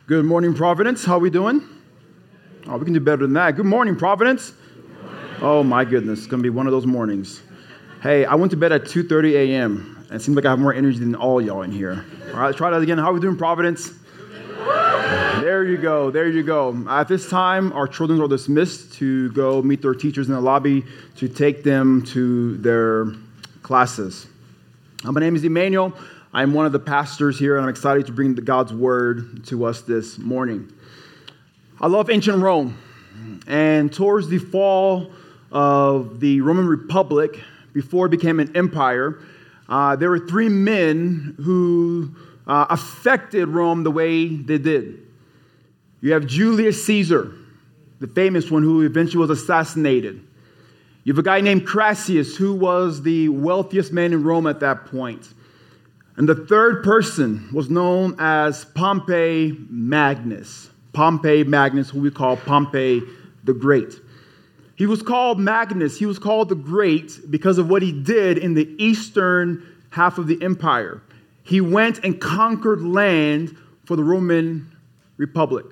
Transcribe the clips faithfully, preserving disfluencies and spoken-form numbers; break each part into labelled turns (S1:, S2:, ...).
S1: Good morning, Providence. How are we doing? Oh, we can do better than that. Good morning, Providence. Oh, my goodness. It's going to be one of those mornings. Hey, I went to bed at two thirty a.m. and it seems like I have more energy than all y'all in here. All right, let's try that again. How are we doing, Providence? There you go. There you go. At this time, our children are dismissed to go meet their teachers in the lobby to take them to their classes. Uh, my name is Emmanuel. I'm one of the pastors here, and I'm excited to bring God's word to us this morning. I love ancient Rome, and towards the fall of the Roman Republic, before it became an empire, uh, there were three men who uh, affected Rome the way they did. You have Julius Caesar, the famous one who eventually was assassinated. You have a guy named Crassus, who was the wealthiest man in Rome at that point. And the third person was known as Pompey Magnus. Pompey Magnus, who we call Pompey the Great. He was called Magnus. He was called the Great because of what he did in the eastern half of the empire. He went and conquered land for the Roman Republic.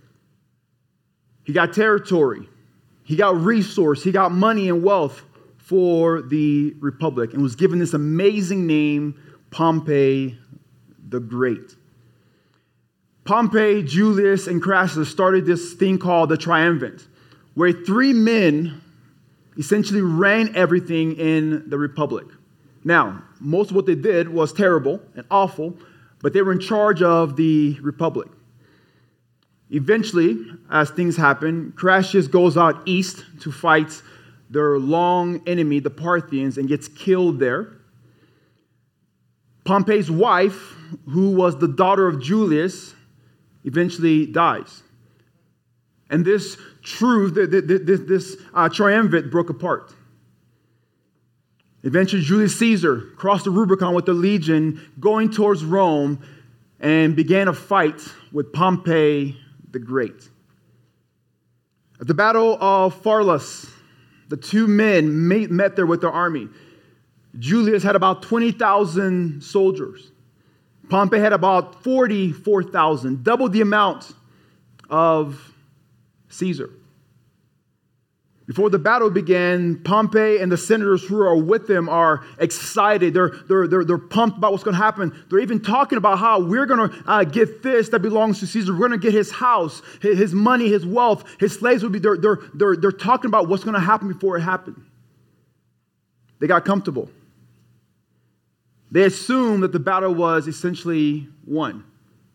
S1: He got territory. He got resource. He got money and wealth for the Republic and was given this amazing name, Pompey the Great. Pompey, Julius, and Crassus started this thing called the Triumvirate, where three men essentially ran everything in the Republic. Now, most of what they did was terrible and awful, but they were in charge of the Republic. Eventually, as things happen, Crassus goes out east to fight their long enemy, the Parthians, and gets killed there. Pompey's wife, who was the daughter of Julius, eventually dies. And this truth, this, this uh, triumvirate broke apart. Eventually, Julius Caesar crossed the Rubicon with the legion going towards Rome and began a fight with Pompey the Great. At the Battle of Pharsalus, the two men met there with their army. Julius had about twenty thousand soldiers. Pompey had about forty-four thousand, double the amount of Caesar. Before the battle began, Pompey and the senators who are with him are excited. They're, they're, they're, they're pumped about what's going to happen. They're even talking about how we're going to uh, get this that belongs to Caesar. We're going to get his house, his, his money, his wealth, his slaves will be. They're, they're, they're, they're talking about what's going to happen before it happened. They got comfortable. They assumed that the battle was essentially won.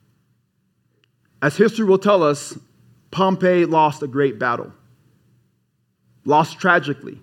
S1: As history will tell us, Pompey lost a great battle. Lost tragically.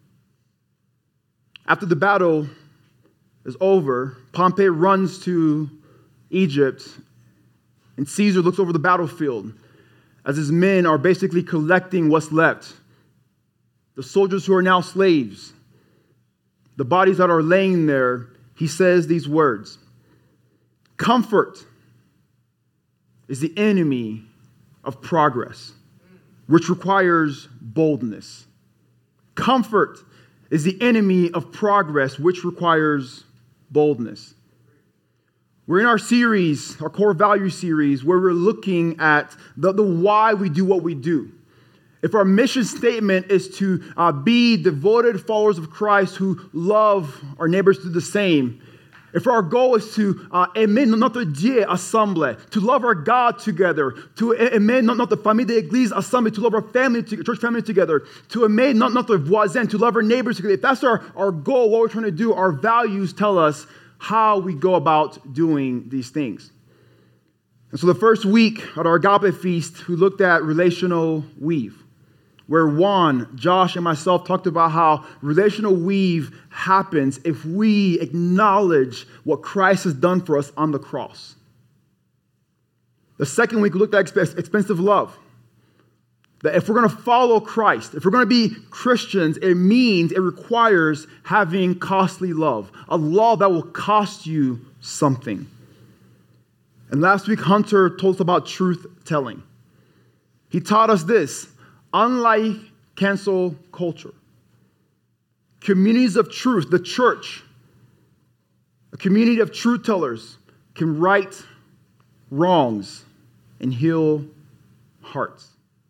S1: After the battle is over, Pompey runs to Egypt, and Caesar looks over the battlefield as his men are basically collecting what's left. The soldiers who are now slaves, the bodies that are laying there. He says these words: comfort is the enemy of progress, which requires boldness. Comfort is the enemy of progress, which requires boldness. We're in our series, our core value series, where we're looking at the, the why we do what we do. If our mission statement is to uh, be devoted followers of Christ who love our neighbors to the same, if our goal is to uh, aimer notre Dieu assemble, to love our God together, to aimer notre famille d'église assemble, to love our family, to, church family together, to aimer notre voisin, to love our neighbors together, if that's our, our goal, what we're trying to do, our values tell us how we go about doing these things. And so the first week at our Agape Feast, we looked at relational weave, where Juan, Josh, and myself talked about how relational weave happens if we acknowledge what Christ has done for us on the cross. The second week, we looked at expensive love. That if we're going to follow Christ, if we're going to be Christians, it means it requires having costly love, a love that will cost you something. And last week, Hunter told us about truth telling. He taught us this: unlike cancel culture, communities of truth, the church, a community of truth tellers can right wrongs and heal hearts.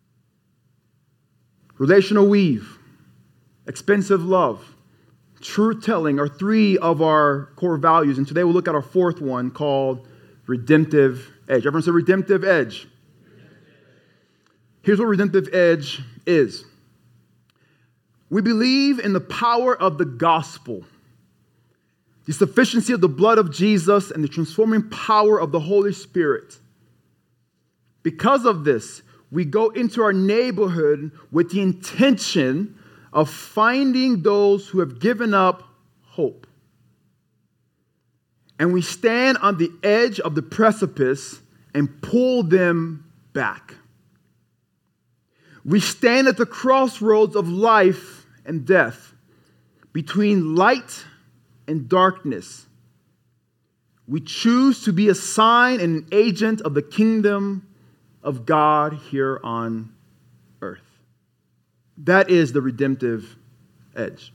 S1: Relational weave, expensive love, truth-telling are three of our core values. And today we'll look at our fourth one called redemptive edge. Everyone say redemptive edge. Here's what redemptive edge is. We believe in the power of the gospel, the sufficiency of the blood of Jesus, and the transforming power of the Holy Spirit. Because of this, we go into our neighborhood with the intention of finding those who have given up hope. And we stand on the edge of the precipice and pull them back. We stand at the crossroads of life and death, between light and darkness. We choose to be a sign and an agent of the kingdom of God here on earth. That is the redemptive edge.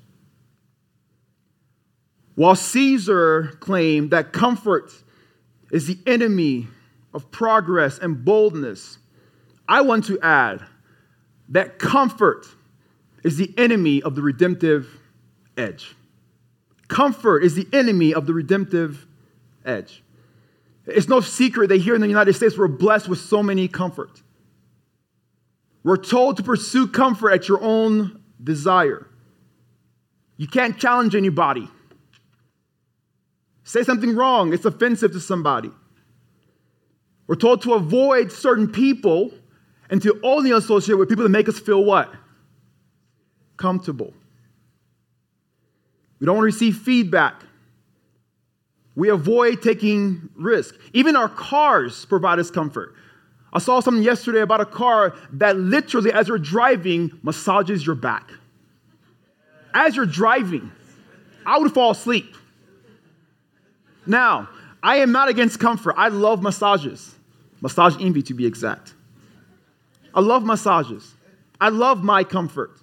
S1: While Caesar claimed that comfort is the enemy of progress and boldness, I want to add that comfort is the enemy of the redemptive edge. Comfort is the enemy of the redemptive edge. It's no secret that here in the United States, we're blessed with so many comforts. We're told to pursue comfort at your own desire. You can't challenge anybody. Say something wrong, it's offensive to somebody. We're told to avoid certain people and to only associate with people that make us feel what? Comfortable. We don't want to receive feedback. We avoid taking risk. Even our cars provide us comfort. I saw something yesterday about a car that literally, as you're driving, massages your back. As you're driving, I would fall asleep. Now, I am not against comfort. I love massages. Massage envy, to be exact. I love massages. I love my comfort.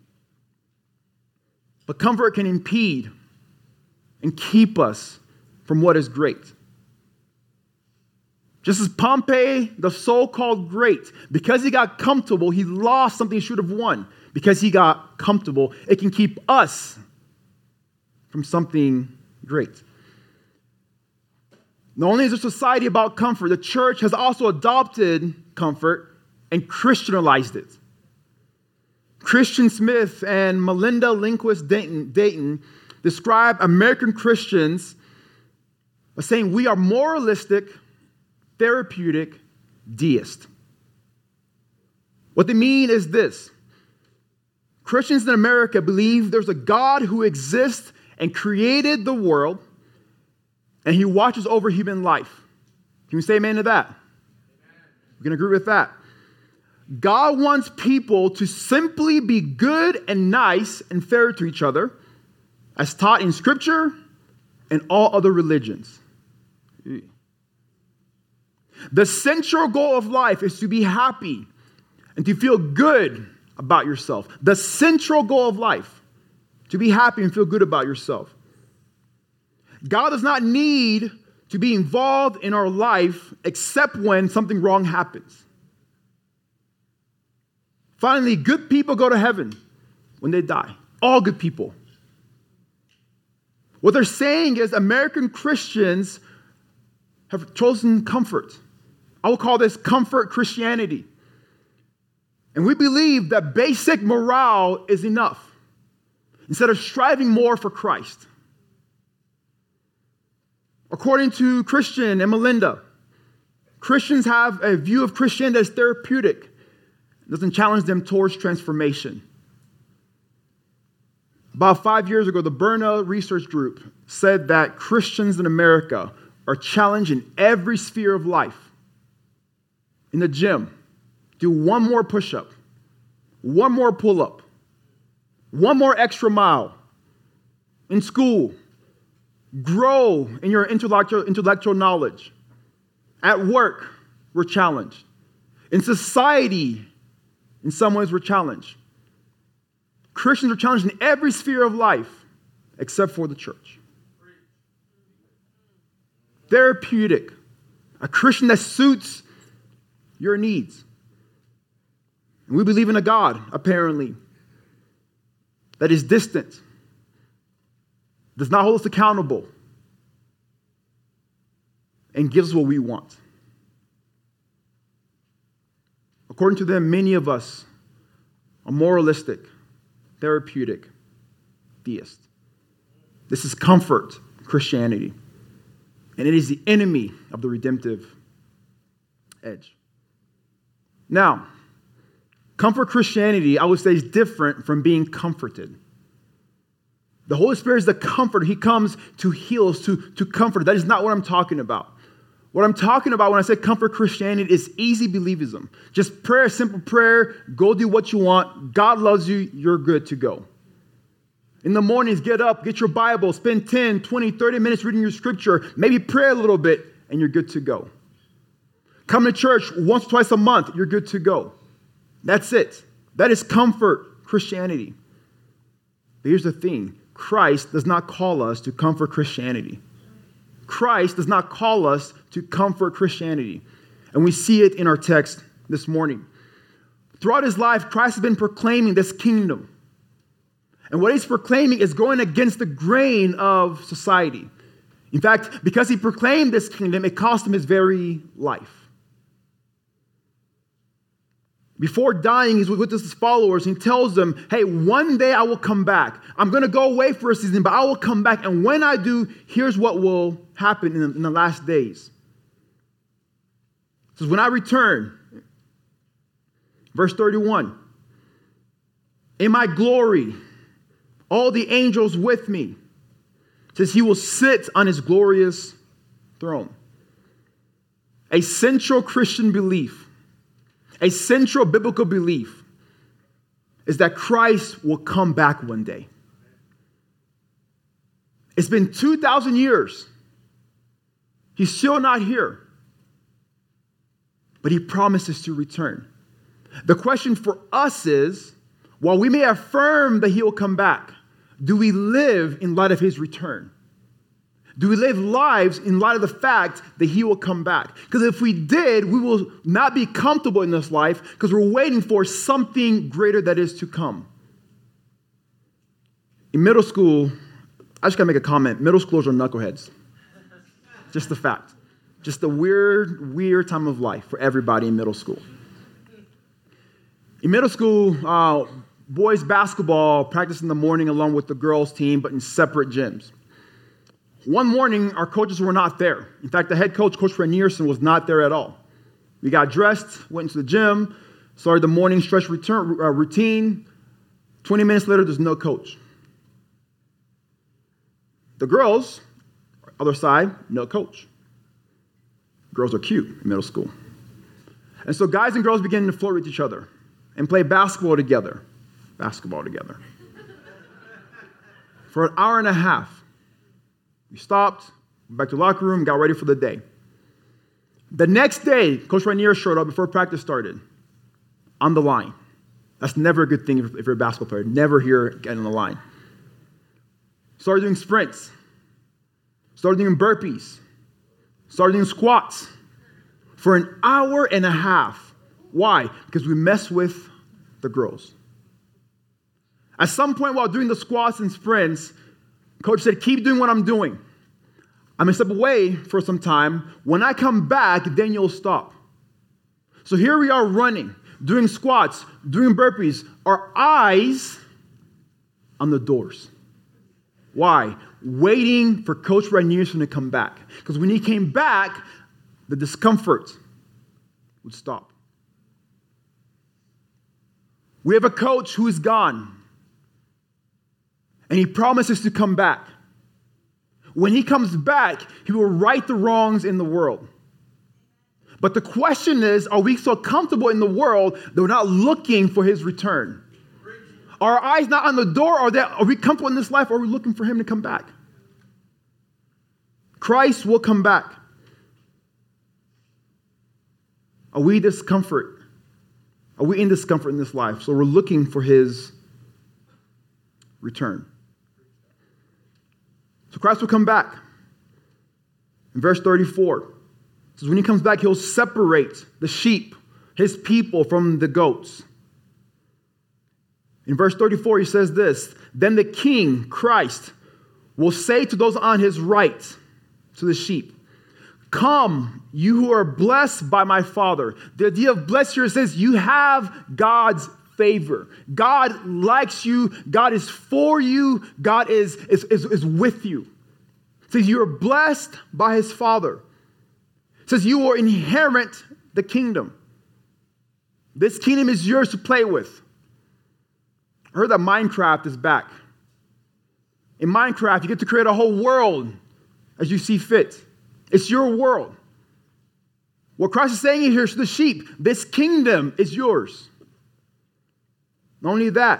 S1: But comfort can impede and keep us from what is great. Just as Pompey, the so-called great, because he got comfortable, he lost something he should have won. Because he got comfortable, it can keep us from something great. Not only is there society about comfort, the church has also adopted comfort and Christianized it. Christian Smith and Melinda Lindquist Dayton, Dayton describe American Christians as saying we are moralistic, therapeutic, deist. What they mean is this. Christians in America believe there's a God who exists and created the world, and he watches over human life. Can we say amen to that? We can agree with that. God wants people to simply be good and nice and fair to each other, as taught in Scripture and all other religions. The central goal of life is to be happy and to feel good about yourself. The central goal of life, to be happy and feel good about yourself. God does not need to be involved in our life except when something wrong happens. Finally, good people go to heaven when they die. All good people. What they're saying is American Christians have chosen comfort. I will call this comfort Christianity. And we believe that basic morale is enough instead of striving more for Christ. According to Christian and Melinda, Christians have a view of Christianity as therapeutic. It doesn't challenge them towards transformation. About five years ago, the Berna Research Group said that Christians in America are challenged in every sphere of life. In the gym, do one more push-up, one more pull-up, one more extra mile. In school, grow in your intellectual, intellectual knowledge. At work, we're challenged. In society, in some ways, we're challenged. Christians are challenged in every sphere of life except for the church. Therapeutic. A Christian that suits your needs. And we believe in a God, apparently, that is distant, does not hold us accountable, and gives us what we want. According to them, many of us are moralistic, therapeutic, theists. This is comfort Christianity, and it is the enemy of the redemptive edge. Now, comfort Christianity, I would say, is different from being comforted. The Holy Spirit is the comforter. He comes to heal us, to, to comfort. That is not what I'm talking about. What I'm talking about when I say comfort Christianity is easy believism. Just prayer, simple prayer, go do what you want. God loves you, you're good to go. In the mornings, get up, get your Bible, spend ten, twenty, thirty minutes reading your scripture, maybe pray a little bit, and you're good to go. Come to church once or twice a month, you're good to go. That's it. That is comfort Christianity. But here's the thing. Christ does not call us to comfort Christianity. Christ does not call us to comfort Christianity. And we see it in our text this morning. Throughout his life, Christ has been proclaiming this kingdom. And what he's proclaiming is going against the grain of society. In fact, because he proclaimed this kingdom, it cost him his very life. Before dying, he's with his followers. He tells them, hey, one day I will come back. I'm going to go away for a season, but I will come back. And when I do, here's what will happen in the, in the last days. It says, when I return, verse thirty-one, in my glory, all the angels with me, it says he will sit on his glorious throne. A central Christian belief, a central biblical belief is that Christ will come back one day. It's been two thousand years. He's still not here. But he promises to return. The question for us is, while we may affirm that he will come back, do we live in light of his return? Do we live lives in light of the fact that he will come back? Because if we did, we will not be comfortable in this life because we're waiting for something greater that is to come. In middle school, I just got to make a comment. Middle schoolers are knuckleheads. Just the fact. Just a weird, weird time of life for everybody in middle school. In middle school, uh, boys basketball practice in the morning along with the girls team, but in separate gyms. One morning, our coaches were not there. In fact, the head coach, Coach Ranierson, was not there at all. We got dressed, went into the gym, started the morning stretch return, uh, routine. twenty minutes later, there's no coach. The girls, other side, no coach. Girls are cute in middle school. And so guys and girls began to flirt with each other and play basketball together. Basketball together. For an hour and a half. We stopped, went back to the locker room, got ready for the day. The next day, Coach Rainier showed up before practice started on the line. That's never a good thing if you're a basketball player. Never here get on the line. Started doing sprints. Started doing burpees. Started doing squats for an hour and a half. Why? Because we mess with the girls. At some point while doing the squats and sprints, Coach said, keep doing what I'm doing. I'm going to step away for some time. When I come back, then you'll stop. So here we are running, doing squats, doing burpees. Our eyes on the doors. Why? Waiting for Coach Ranierson to come back. Because when he came back, the discomfort would stop. We have a coach who is gone. And he promises to come back. When he comes back, he will right the wrongs in the world. But the question is, are we so comfortable in the world that we're not looking for his return? Are our eyes not on the door? Are, they, are we comfortable in this life, or are we looking for him to come back? Christ will come back. Are we discomfort? Are we in discomfort in this life? So we're looking for his return. So Christ will come back. In verse thirty-four, it says when he comes back, he'll separate the sheep his people from the goats. In verse thirty-four, he says this, then the king, Christ, will say to those on his right, to the sheep, come, you who are blessed by my Father. The idea of blessed here says you have God's favor. God likes you. God is for you. God is, is, is, is with you. It says you are blessed by his Father. It says you will inherit the kingdom. This kingdom is yours to play with. I heard that Minecraft is back. In Minecraft, you get to create a whole world as you see fit. It's your world. What Christ is saying here to the sheep, this kingdom is yours. Not only that,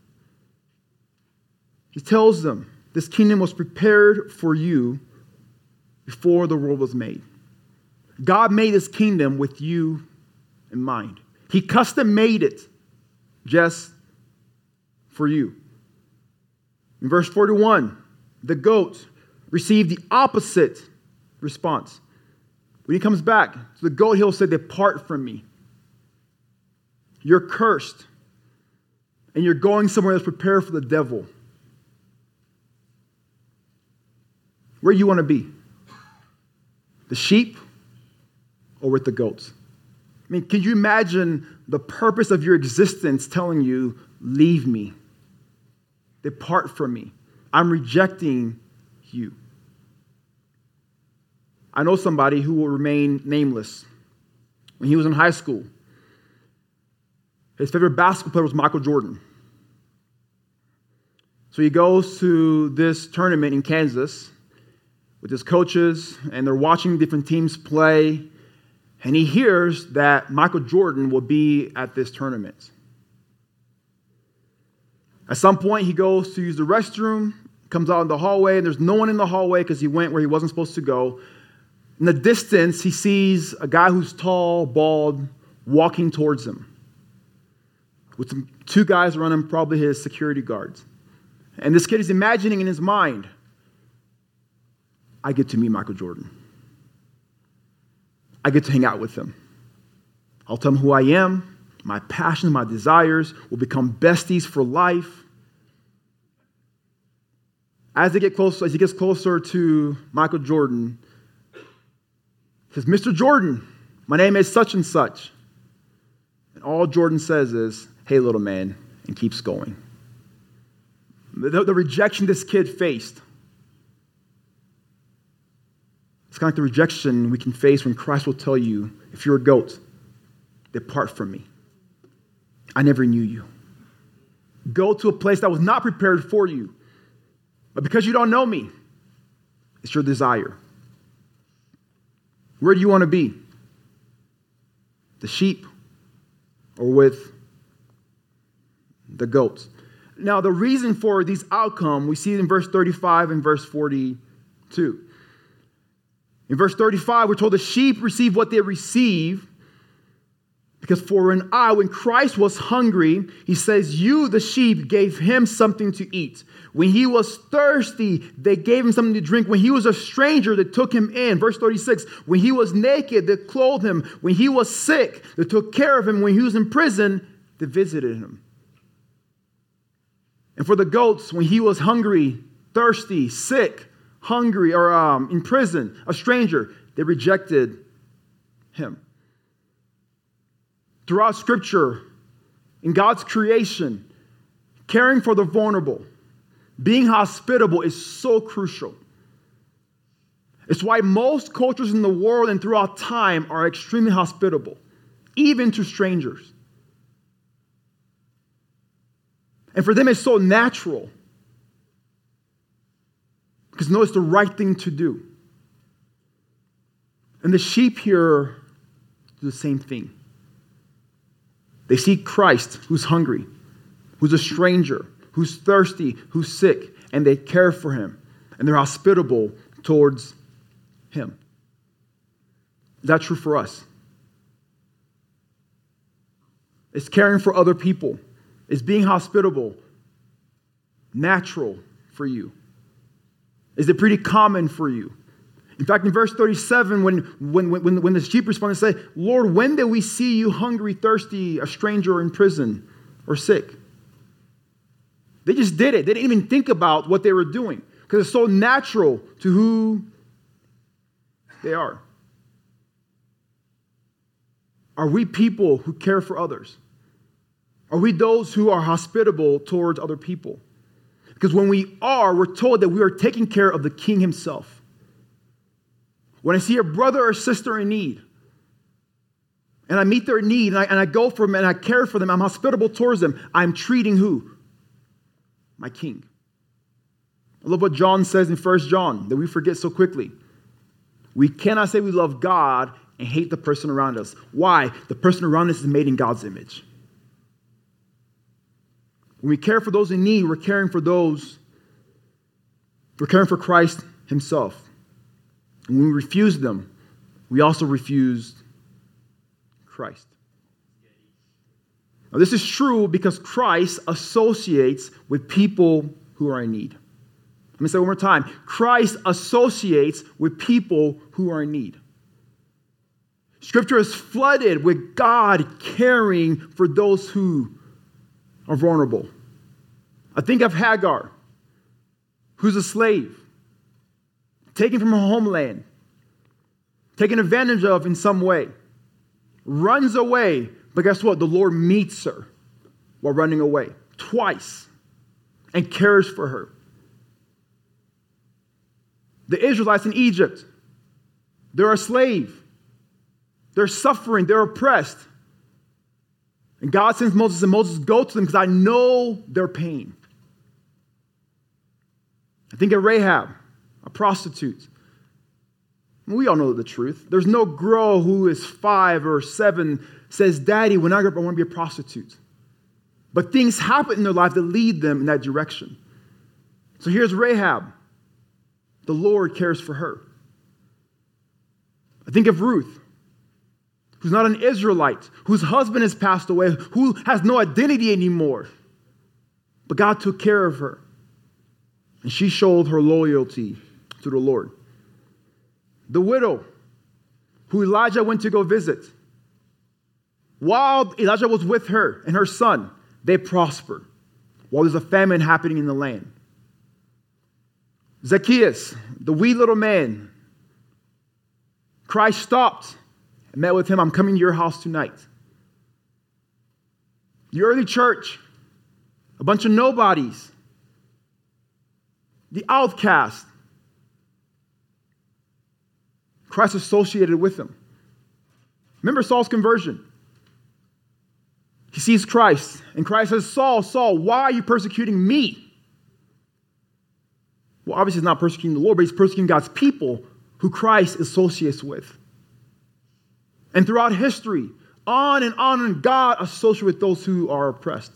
S1: he tells them this kingdom was prepared for you before the world was made. God made his kingdom with you in mind. He custom made it just for you. In verse forty-one, the goat received the opposite response. When he comes back to the goat, he'll say, depart from me. You're cursed. And you're going somewhere that's prepared for the devil. Where do you want to be? The sheep or with the goats? I mean, can you imagine the purpose of your existence telling you, leave me, depart from me. I'm rejecting you. I know somebody who will remain nameless. When he was in high school, his favorite basketball player was Michael Jordan. So he goes to this tournament in Kansas with his coaches, and they're watching different teams play, and he hears that Michael Jordan will be at this tournament. At some point, he goes to use the restroom, comes out in the hallway, and there's no one in the hallway because he went where he wasn't supposed to go. In the distance, he sees a guy who's tall, bald, walking towards him with some, two guys around him, probably his security guards. And this kid is imagining in his mind, I get to meet Michael Jordan. I get to hang out with him. I'll tell him who I am, my passions, my desires, will become besties for life. As they get closer, as he gets closer to Michael Jordan, he says, Mister Jordan, my name is such and such. And all Jordan says is, hey, little man, and keeps going. The, the rejection this kid faced. It's kind of like the rejection we can face when Christ will tell you, if you're a goat, depart from me. I never knew you. Go to a place that was not prepared for you. But because you don't know me, it's your desire. Where do you want to be? The sheep or with the goats? Now, the reason for these outcomes, we see it in verse thirty-five and verse forty-two. In verse thirty-five, we're told the sheep receive what they receive because for an I, when Christ was hungry, he says, you, the sheep, gave him something to eat. When he was thirsty, they gave him something to drink. When he was a stranger, they took him in. Verse thirty-six, when he was naked, they clothed him. When he was sick, they took care of him. When he was in prison, they visited him. And for the goats, when he was hungry, thirsty, sick, hungry, or um, in prison, a stranger, they rejected him. Throughout Scripture, in God's creation, caring for the vulnerable, being hospitable is so crucial. It's why most cultures in the world and throughout time are extremely hospitable, even to strangers. And for them, it's so natural. Because no, it's the right thing to do. And the sheep here do the same thing. They see Christ who's hungry, who's a stranger, who's thirsty, who's sick, and they care for him. And they're hospitable towards him. Is that true for us? It's caring for other people. Is being hospitable natural for you? Is it pretty common for you? In fact, in verse thirty-seven, when, when, when, when the sheep respond and say, Lord, when did we see you hungry, thirsty, a stranger, or in prison, or sick? They just did it. They didn't even think about what they were doing because it's so natural to who they are. Are we people who care for others? Are we those who are hospitable towards other people? Because when we are, we're told that we are taking care of the King himself. When I see a brother or sister in need, and I meet their need, and I, and I go for them, and I care for them, I'm hospitable towards them, I'm treating who? My King. I love what John says in First John that we forget so quickly. We cannot say we love God and hate the person around us. Why? The person around us is made in God's image. When we care for those in need, we're caring for those, we're caring for Christ himself. And when we refuse them, we also refuse Christ. Now, this is true because Christ associates with people who are in need. Let me say it one more time. Christ associates with people who are in need. Scripture is flooded with God caring for those who are vulnerable. I think of Hagar, who's a slave, taken from her homeland, taken advantage of in some way, runs away, but guess what? The Lord meets her while running away twice and cares for her. The Israelites in Egypt, they're a slave. They're suffering. They're oppressed. And God sends Moses, and Moses, go to them because I know their pain. I think of Rahab, a prostitute. We all know the truth. There's no girl who is five or seven says, Daddy, when I grow up, I want to be a prostitute. But things happen in their life that lead them in that direction. So here's Rahab. The Lord cares for her. I think of Ruth, who's not an Israelite, whose husband has passed away, who has no identity anymore. But God took care of her. And she showed her loyalty to the Lord. The widow, who Elijah went to go visit. While Elijah was with her and her son, they prospered while there's a famine happening in the land. Zacchaeus, the wee little man, Christ stopped and met with him. I'm coming to your house tonight. The early church, a bunch of nobodies, the outcast, Christ associated with them. Remember Saul's conversion. He sees Christ, and Christ says, Saul, Saul, why are you persecuting me? Well, obviously he's not persecuting the Lord, but he's persecuting God's people who Christ associates with. And throughout history, on and on, and God associates with those who are oppressed.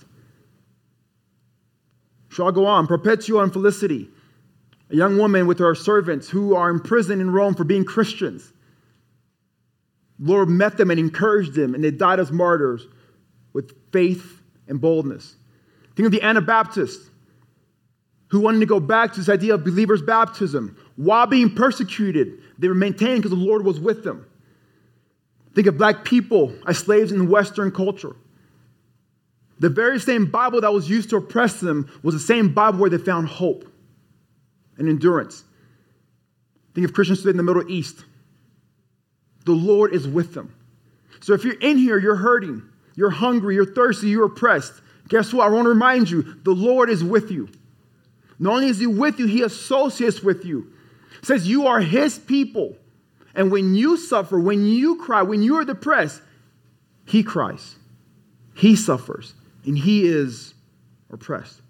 S1: Shall I go on? Perpetua and Felicity, a young woman with her servants who are in prison in Rome for being Christians. The Lord met them and encouraged them, and they died as martyrs with faith and boldness. Think of the Anabaptists who wanted to go back to this idea of believers' baptism. While being persecuted, they were maintained because the Lord was with them. Think of black people as slaves in Western culture. The very same Bible that was used to oppress them was the same Bible where they found hope and endurance. Think of Christians today in the Middle East. The Lord is with them. So if you're in here, you're hurting, you're hungry, you're thirsty, you're oppressed, guess what? I want to remind you, the Lord is with you. Not only is he with you, he associates with you. It says you are his people. And when you suffer, when you cry, when you are depressed, he cries. He suffers. And he is oppressed.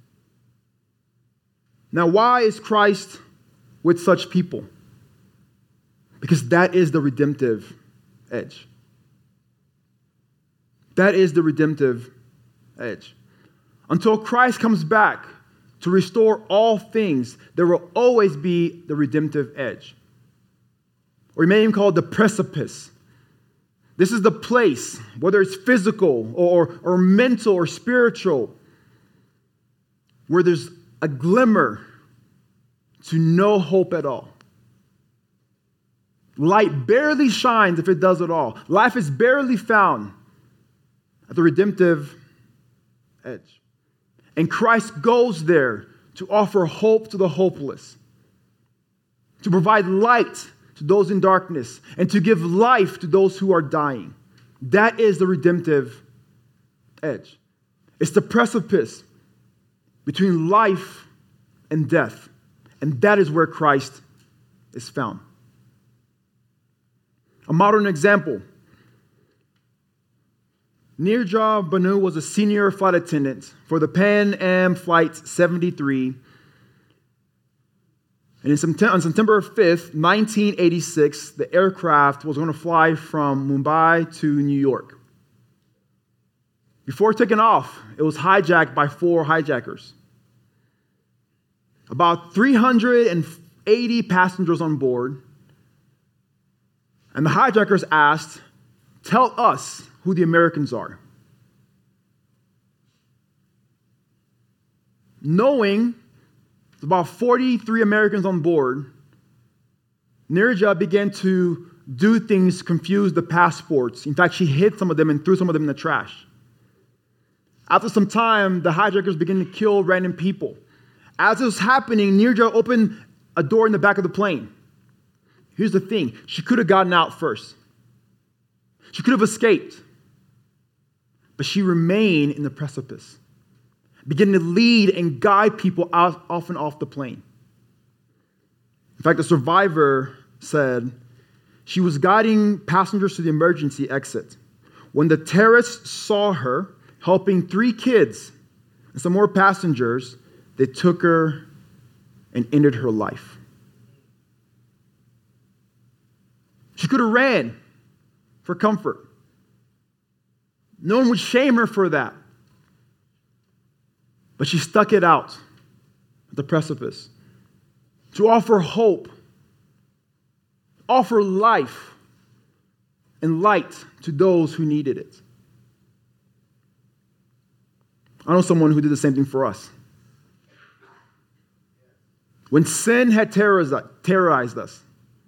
S1: Now, why is Christ with such people? Because that is the redemptive edge. That is the redemptive edge. Until Christ comes back to restore all things, there will always be the redemptive edge. Or you may even call it the precipice. This is the place, whether it's physical or, or mental or spiritual, where there's a glimmer to no hope at all. Light barely shines if it does at all. Life is barely found at the redemptive edge. And Christ goes there to offer hope to the hopeless, to provide light to those in darkness, and to give life to those who are dying. That is the redemptive edge. It's the precipice between life and death. And that is where Christ is found. A modern example. Nirja Banu was a senior flight attendant for the Pan Am Flight seventy-three. And in September, on September fifth, nineteen eighty-six, the aircraft was going to fly from Mumbai to New York. Before taking off, it was hijacked by four hijackers. About three hundred eighty passengers on board. And the hijackers asked, "Tell us who the Americans are." Knowing there's about forty-three Americans on board, Nirja began to do things to confuse the passports. In fact, she hid some of them and threw some of them in the trash. After some time, the hijackers began to kill random people. As it was happening, Nirja opened a door in the back of the plane. Here's the thing. She could have gotten out first. She could have escaped. But she remained in the precipice, beginning to lead and guide people out, off and off the plane. In fact, the survivor said she was guiding passengers to the emergency exit when the terrorists saw her helping three kids and some more passengers. They took her and ended her life. She could have ran for comfort. No one would shame her for that. But she stuck it out at the precipice to offer hope, offer life and light to those who needed it. I know someone who did the same thing for us. When sin had terrorized us,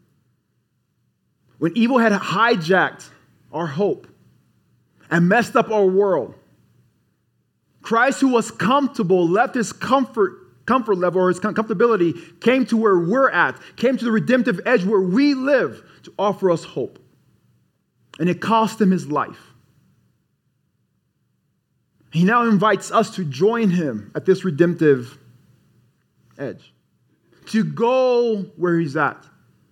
S1: when evil had hijacked our hope and messed up our world, Christ, who was comfortable, left his comfort, comfort level or his comfortability, came to where we're at, came to the redemptive edge where we live to offer us hope. And it cost him his life. He now invites us to join him at this redemptive edge, to go where he's at,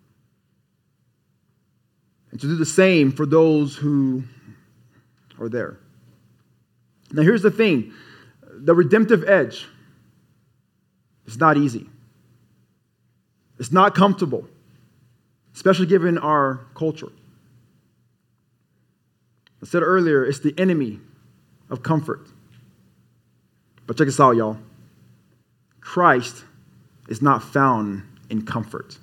S1: and to do the same for those who are there. Now, here's the thing. The redemptive edge is not easy. It's not comfortable, especially given our culture. I said earlier, it's the enemy of comfort. But check this out, y'all. Christ is not found in comfort.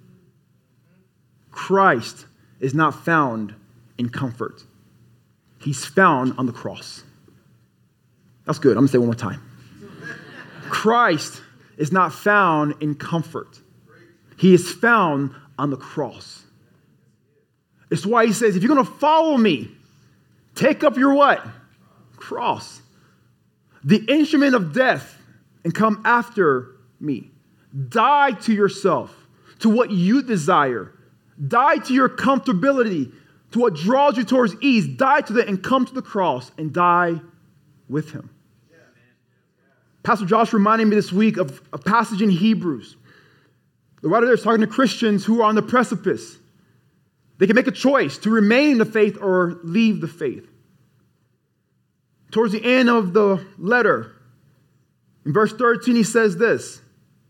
S1: Christ is not found in comfort. He's found on the cross. That's good. I'm going to say it one more time. Christ is not found in comfort. He is found on the cross. It's why he says, if you're going to follow me, take up your what? Cross. The instrument of death, and come after me. Die to yourself, to what you desire. Die to your comfortability, to what draws you towards ease. Die to that and come to the cross and die with him. Pastor Josh reminded me this week of a passage in Hebrews. The writer there is talking to Christians who are on the precipice. They can make a choice to remain in the faith or leave the faith. Towards the end of the letter, in verse thirteen, he says this: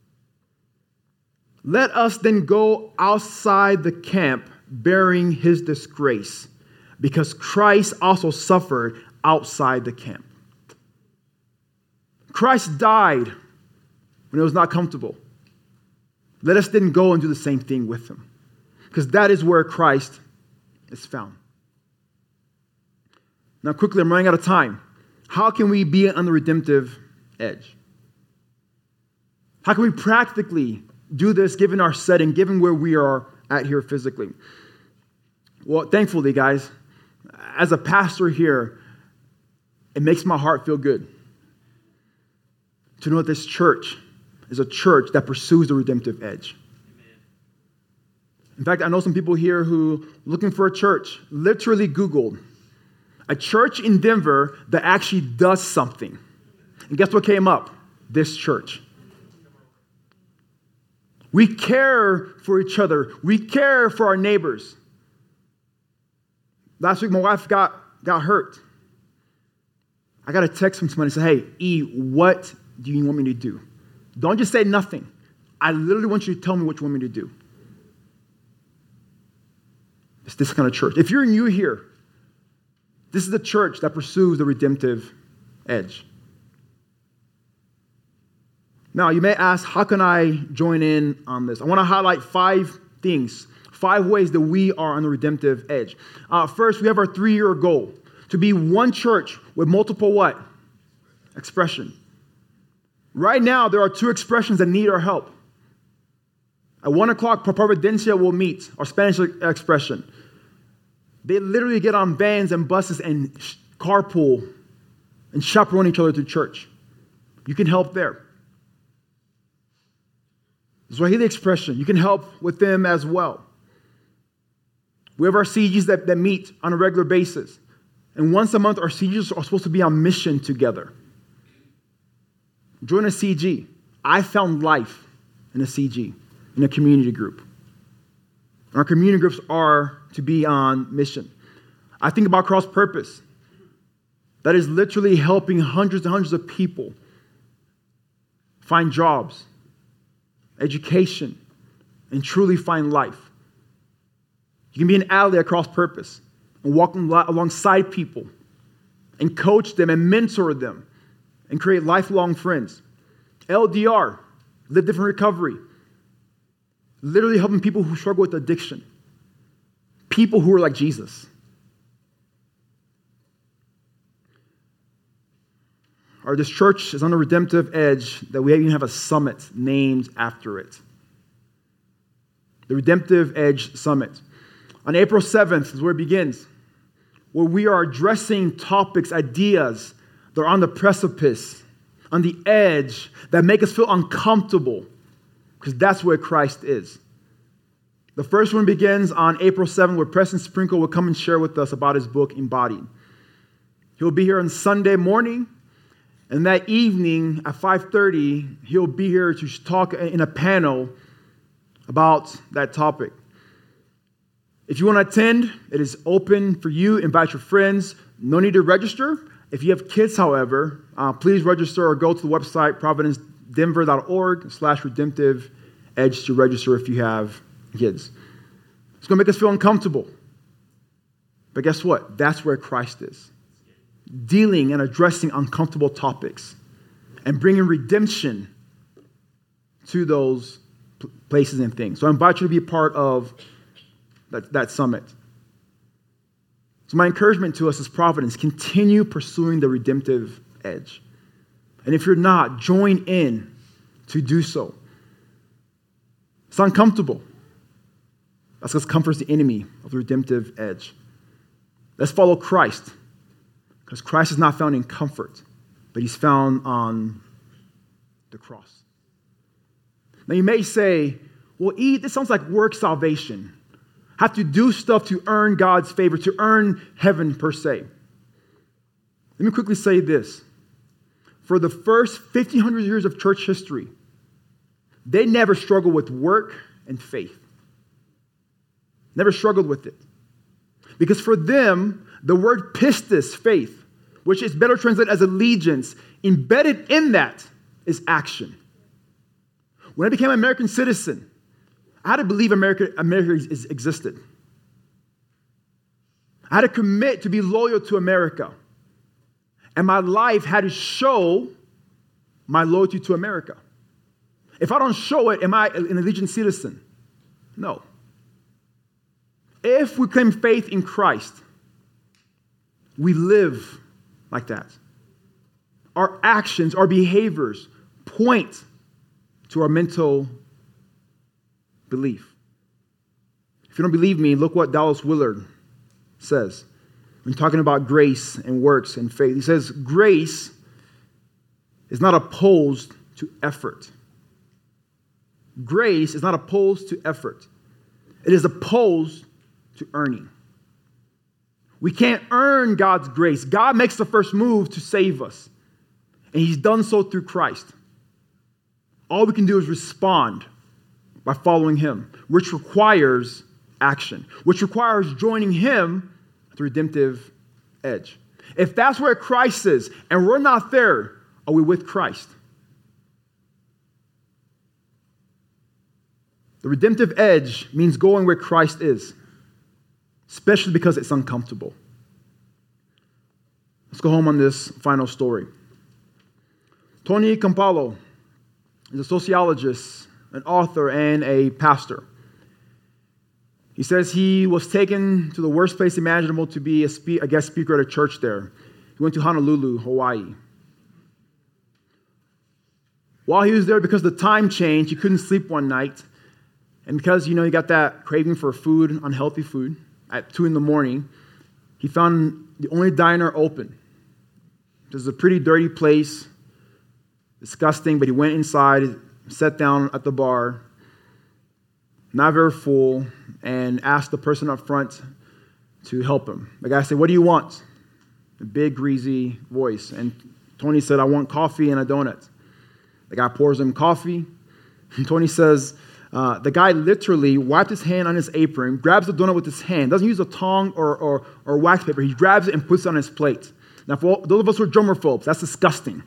S1: "Let us then go outside the camp bearing his disgrace, because Christ also suffered outside the camp." Christ died when it was not comfortable. Let us then go and do the same thing with him, because that is where Christ is found. Now, quickly, I'm running out of time. How can we be on the redemptive edge? How can we practically do this given our setting, given where we are at here physically. Well, thankfully, guys, as a pastor here, it makes my heart feel good to know that this church is a church that pursues the redemptive edge. In fact, I know some people here who, looking for a church, literally Googled a church in Denver that actually does something. And guess what came up? This church. We care for each other. We care for our neighbors. Last week, my wife got, got hurt. I got a text from somebody and said, hey, E, what do you want me to do? Don't just say nothing. I literally want you to tell me what you want me to do. It's this kind of church. If you're new here, this is the church that pursues the redemptive edge. Now, you may ask, how can I join in on this? I want to highlight five things, five ways that we are on the redemptive edge. Uh, first, we have our three-year goal, to be one church with multiple what? Expression. Right now, there are two expressions that need our help. At one o'clock, Providencia will meet, our Spanish expression. They literally get on vans and buses and carpool and chaperone each other to church. You can help there. Swahili expression, you can help with them as well. We have our C Gs that, that meet on a regular basis. And once a month, our C Gs are supposed to be on mission together. Join a C G. I found life in a C G, in a community group. Our community groups are to be on mission. I think about Cross Purpose. That is literally helping hundreds and hundreds of people find jobs, education, and truly find life. You can be an ally at Cross Purpose and walk alongside people and coach them and mentor them and create lifelong friends. L D R, Live Different Recovery, literally helping people who struggle with addiction, people who are like Jesus. Or this church is on the redemptive edge that we even have a summit named after it. The Redemptive Edge Summit. On April seventh is where it begins, where we are addressing topics, ideas that are on the precipice, on the edge, that make us feel uncomfortable, because that's where Christ is. The first one begins on April seventh, where Preston Sprinkle will come and share with us about his book, Embodied. He'll be here on Sunday morning, and that evening at five thirty, he'll be here to talk in a panel about that topic. If you want to attend, it is open for you. Invite your friends. No need to register. If you have kids, however, uh, please register or go to the website, providencedenver.org slash redemptive edge to register if you have kids. It's going to make us feel uncomfortable. But guess what? That's where Christ is. Dealing and addressing uncomfortable topics and bringing redemption to those places and things. So I invite you to be a part of that, that summit. So my encouragement to us as Providence, continue pursuing the redemptive edge. And if you're not, join in to do so. It's uncomfortable. That's what comforts the enemy of the redemptive edge. Let's follow Christ. Because Christ is not found in comfort, but he's found on the cross. Now you may say, well, E, this sounds like work salvation. Have to do stuff to earn God's favor, to earn heaven per se. Let me quickly say this. For the first fifteen hundred years of church history, they never struggled with work and faith. Never struggled with it. Because for them, the word pistis, faith, which is better translated as allegiance, embedded in that is action. When I became an American citizen, I had to believe America, America is, existed. I had to commit to be loyal to America. And my life had to show my loyalty to America. If I don't show it, am I an allegiant citizen? No. If we claim faith in Christ, we live like that. Our actions, our behaviors point to our mental belief. you don't believe me, look what Dallas Willard says when talking about grace and works and faith. He says, grace is not opposed to effort. Grace is not opposed to effort. It is opposed to earning. We can't earn God's grace. God makes the first move to save us. And he's done so through Christ. All we can do is respond by following him, which requires action, which requires joining him at the redemptive edge. If that's where Christ is and we're not there, are we with Christ? The redemptive edge means going where Christ is, especially because it's uncomfortable. Let's go home on this final story. Tony Campolo is a sociologist, an author, and a pastor. He says he was taken to the worst place imaginable to be a, spe- a guest speaker at a church there. He went to Honolulu, Hawaii. While he was there, because the time changed, he couldn't sleep one night. And because, you know, he got that craving for food, unhealthy food, at two in the morning, he found the only diner open. This is a pretty dirty place, disgusting, but he went inside, sat down at the bar, not very full, and asked the person up front to help him. The guy said, "What do you want?" A big, greasy voice. And Tony said, "I want coffee and a donut." The guy pours him coffee. And Tony says, uh, the guy literally wiped his hand on his apron, grabs the donut with his hand, doesn't use a tongue or, or, or wax paper. He grabs it and puts it on his plate. Now, for all, those of us who are germaphobes, that's disgusting.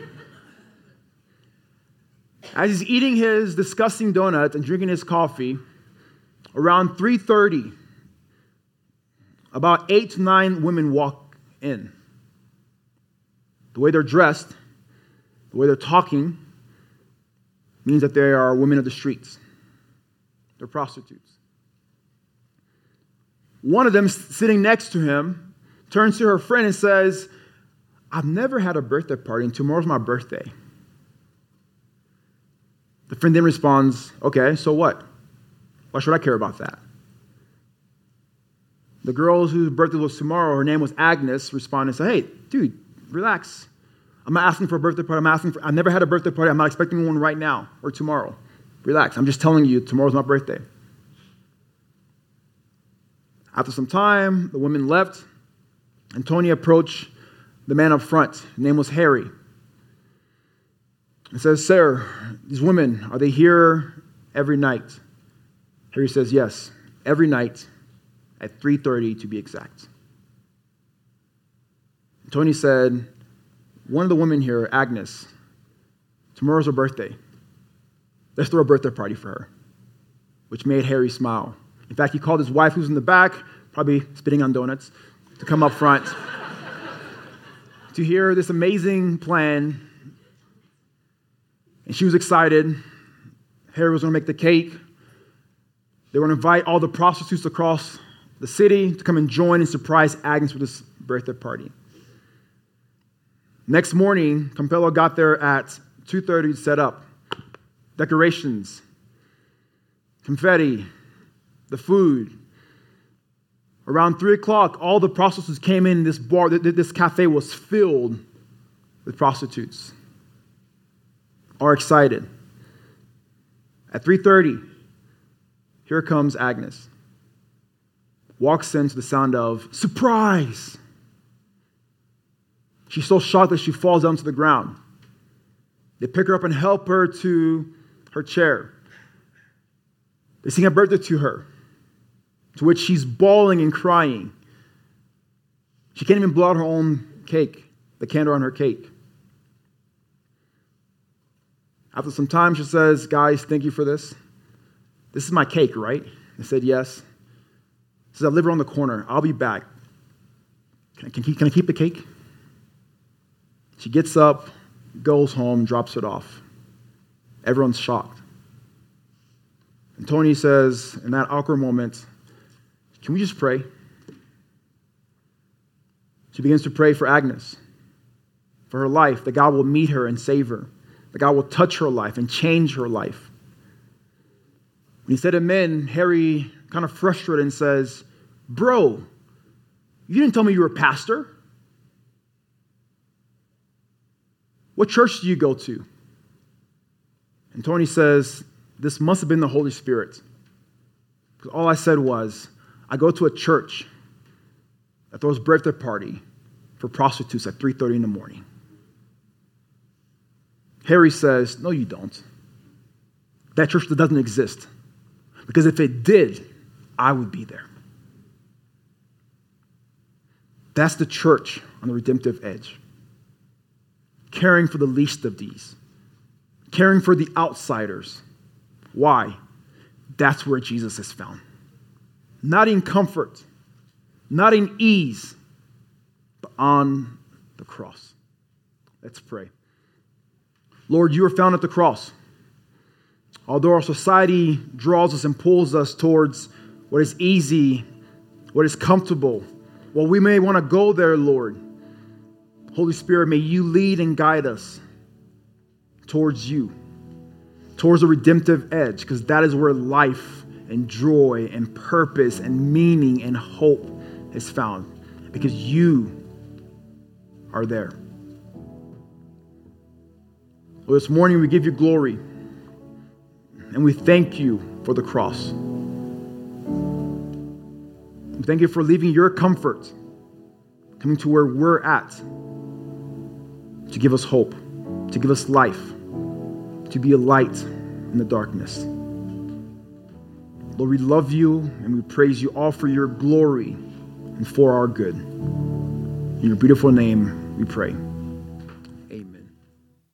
S1: As he's eating his disgusting donut and drinking his coffee, around three thirty, about eight to nine women walk in. The way they're dressed, the way they're talking, means that they are women of the streets. They're prostitutes. One of them, sitting next to him, turns to her friend and says, "I've never had a birthday party, and tomorrow's my birthday." The friend then responds, "Okay, so what? Why should I care about that?" The girl whose birthday was tomorrow, her name was Agnes, responded and said, "Hey, dude, relax. I'm not asking for a birthday party. I'm asking for, I've never had a birthday party. I'm not expecting one right now or tomorrow. Relax. I'm just telling you, tomorrow's my birthday." After some time, the women left, and Tony approached the man up front. His name was Harry. He says, "Sir, these women, are they here every night?" Harry says, "Yes, every night at three thirty to be exact." Tony said, "One of the women here, Agnes, tomorrow's her birthday. Let's throw a birthday party for her," which made Harry smile. In fact, he called his wife, who's in the back, probably spitting on donuts, to come up front to hear this amazing plan. And she was excited. Harry was going to make the cake. They were going to invite all the prostitutes across the city to come and join and surprise Agnes with this birthday party. Next morning, Campolo got there at two thirty to set up. Decorations, confetti, the food. Around three o'clock, all the prostitutes came in. This bar, this cafe was filled with prostitutes. Are excited. At three thirty, here comes Agnes. Walks into the sound of surprise. She's so shocked that she falls down to the ground. They pick her up and help her to her chair. They sing a birthday to her, to which she's bawling and crying. She can't even blow out her own cake, the candle on her cake. After some time, she says, "Guys, thank you for this. This is my cake, right?" They said, "Yes." She says, "I live around the corner. I'll be back. Can I, can, can I keep the cake?" She gets up, goes home, drops it off. Everyone's shocked. And Tony says, in that awkward moment, "Can we just pray?" She begins to pray for Agnes, for her life, that God will meet her and save her, that God will touch her life and change her life. When he said amen, Harry kind of frustrated and says, bro, you didn't tell me you were a pastor. What church do you go to? And Tony says, this must have been the Holy Spirit. Because all I said was, I go to a church that throws birthday party for prostitutes at three thirty in the morning. Harry says, no, you don't. That church that doesn't exist. Because if it did, I would be there. That's the church on the redemptive edge. Caring for the least of these. Caring for the outsiders. Why? That's where Jesus is found. Not in comfort, not in ease, but on the cross. Let's pray. Lord, you are found at the cross. Although our society draws us and pulls us towards what is easy, what is comfortable, well, we may want to go there, Lord. Holy Spirit, may you lead and guide us towards you, towards the redemptive edge, because that is where life and joy and purpose and meaning and hope is found, because you are there. Well, this morning we give you glory, and we thank you for the cross. We thank you for leaving your comfort, coming to where we're at, to give us hope, to give us life, to be a light in the darkness. Lord, we love you and we praise you all for your glory and for our good. In your beautiful name we pray.